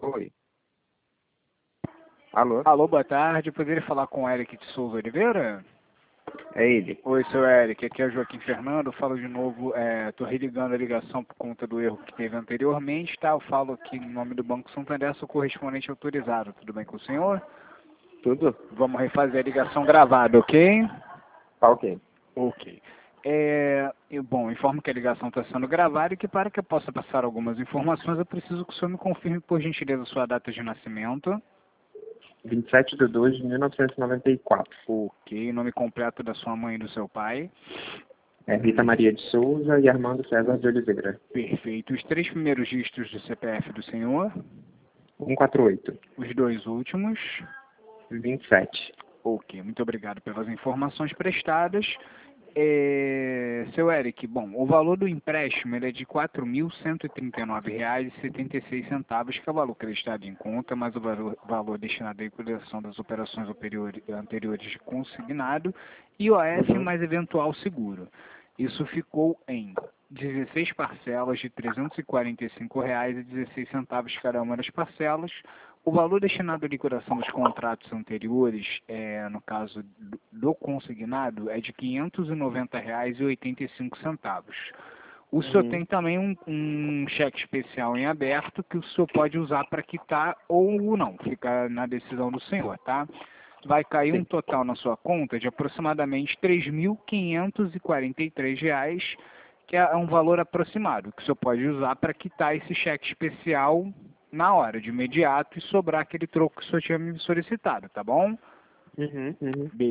Oi. Alô? Alô, boa tarde. Poderia falar com o Eric de Souza Oliveira? É ele. Oi, seu Eric. Aqui é Joaquim Fernando. Eu falo de novo. Estou religando a ligação por conta do erro que teve anteriormente, tá? Eu falo aqui no nome do Banco Santander, sou correspondente autorizado. Tudo bem com o senhor? Tudo? Vamos refazer a ligação gravada, ok? Tá ok. Ok. Bom, informo que a ligação está sendo gravada e que para que eu possa passar algumas informações, eu preciso que o senhor me confirme, por gentileza, sua data de nascimento. 27/2/1994. Ok. Nome completo da sua mãe e do seu pai. É Rita Maria de Souza e Armando César de Oliveira. Perfeito. Os 3 primeiros dígitos do CPF do senhor. 148. Os 2 últimos. 27. Ok. Muito obrigado pelas informações prestadas. Seu Eric, bom, o valor do empréstimo ele é de R$ 4.139,76, que é o valor creditado em conta, mais o valor destinado à liquidação das operações anteriores de consignado, IOF mais eventual seguro. Isso ficou em 16 parcelas de R$ 345,16 cada uma das parcelas. O valor destinado à liquidação dos contratos anteriores, no caso do consignado, é de R$ 590,85. O senhor tem também um cheque especial em aberto que o senhor pode usar para quitar ou não, fica na decisão do senhor, tá? Vai cair um total na sua conta de aproximadamente R$ 3.543, que é um valor aproximado, que o senhor pode usar para quitar esse cheque especial na hora, de imediato, e sobrar aquele troco que o senhor tinha me solicitado, tá bom?